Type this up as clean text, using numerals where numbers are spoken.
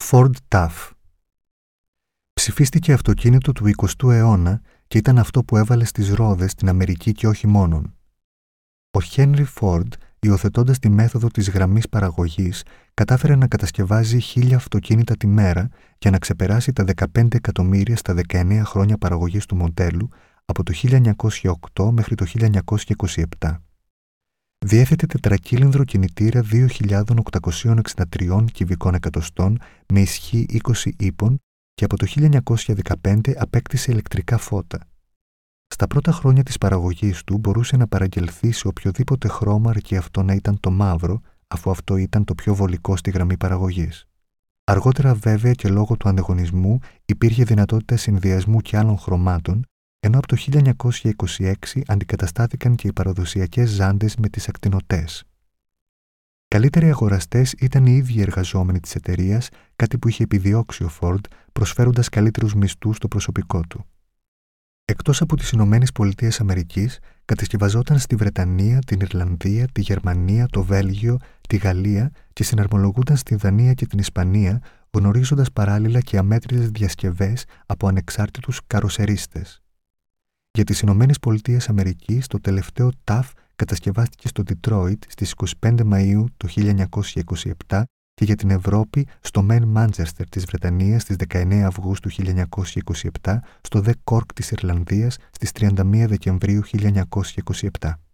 Ford Tough. Ψηφίστηκε αυτοκίνητο του 20ου αιώνα και ήταν αυτό που έβαλε στις ρόδες στην Αμερική και όχι μόνον. Ο Henry Ford, υιοθετώντας τη μέθοδο της γραμμής παραγωγής, κατάφερε να κατασκευάζει 1000 αυτοκίνητα τη μέρα για να ξεπεράσει τα 15 εκατομμύρια στα 19 χρόνια παραγωγής του μοντέλου από το 1908 μέχρι το 1927. Διέθετε τετρακύλινδρο κινητήρα 2.863 κυβικών εκατοστών με ισχύ 20 ύπων και από το 1915 απέκτησε ηλεκτρικά φώτα. Στα πρώτα χρόνια της παραγωγής του μπορούσε να παραγγελθεί σε οποιοδήποτε χρώμα αρκεί αυτό να ήταν το μαύρο, αφού αυτό ήταν το πιο βολικό στη γραμμή παραγωγής. Αργότερα βέβαια και λόγω του ανταγωνισμού υπήρχε δυνατότητα συνδυασμού και άλλων χρωμάτων, ενώ από το 1926 αντικαταστάθηκαν και οι παραδοσιακές ζάντες με τις ακτινωτές. Καλύτεροι αγοραστές ήταν οι ίδιοι εργαζόμενοι της εταιρείας, κάτι που είχε επιδιώξει ο Ford, προσφέροντας καλύτερους μισθούς στο προσωπικό του. Εκτός από τις Ηνωμένες Πολιτείες Αμερικής, κατασκευαζόταν στη Βρετανία, την Ιρλανδία, τη Γερμανία, το Βέλγιο, τη Γαλλία και συναρμολογούνταν στη Δανία και την Ισπανία, γνωρίζοντας παράλληλα και αμέτρητες διασκευές από ανεξάρτητους καροσερίστες. Για τις Ηνωμένες Πολιτείες Αμερικής, το τελευταίο TAF κατασκευάστηκε στο Detroit στις 25 Μαΐου του 1927 και για την Ευρώπη στο Main Manchester της Βρετανίας στις 19 Αυγούστου 1927, στο The Cork της Ιρλανδίας στις 31 Δεκεμβρίου 1927.